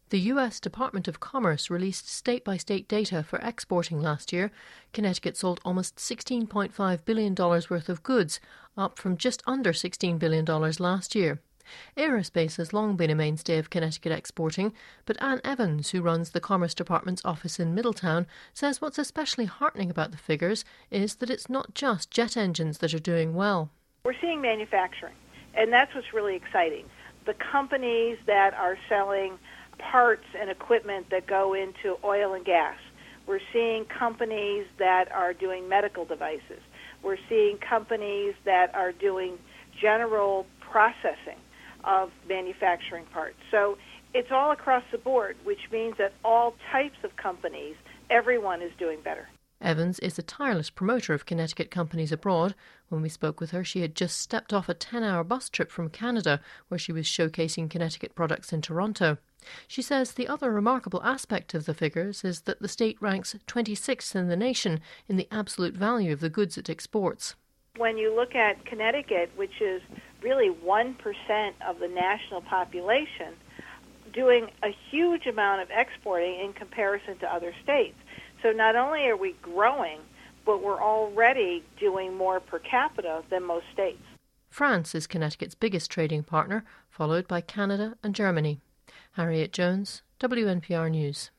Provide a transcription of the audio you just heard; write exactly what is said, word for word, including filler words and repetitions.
The U S Department of Commerce released state-by-state data for exporting last year. Connecticut sold almost sixteen point five billion dollars worth of goods, up from just under sixteen billion dollars last year. Aerospace has long been a mainstay of Connecticut exporting, but Anne Evans, who runs the Commerce Department's office in Middletown, says what's especially heartening about the figures is that it's not just jet engines that are doing well. We're seeing manufacturing, and that's what's really exciting. The companies that are selling parts and equipment that go into oil and gas. We're seeing companies that are doing medical devices. We're seeing companies that are doing general processing of manufacturing parts. So it's all across the board, which means that all types of companies, everyone is doing better. Evans is a tireless promoter of Connecticut companies abroad. When we spoke with her, she had just stepped off a ten-hour bus trip from Canada, where she was showcasing Connecticut products in Toronto. She says the other remarkable aspect of the figures is that the state ranks twenty-sixth in the nation in the absolute value of the goods it exports. When you look at Connecticut, which is really one percent of the national population, doing a huge amount of exporting in comparison to other states. So not only are we growing, but we're already doing more per capita than most states. France is Connecticut's biggest trading partner, followed by Canada and Germany. Harriet Jones, W N P R News.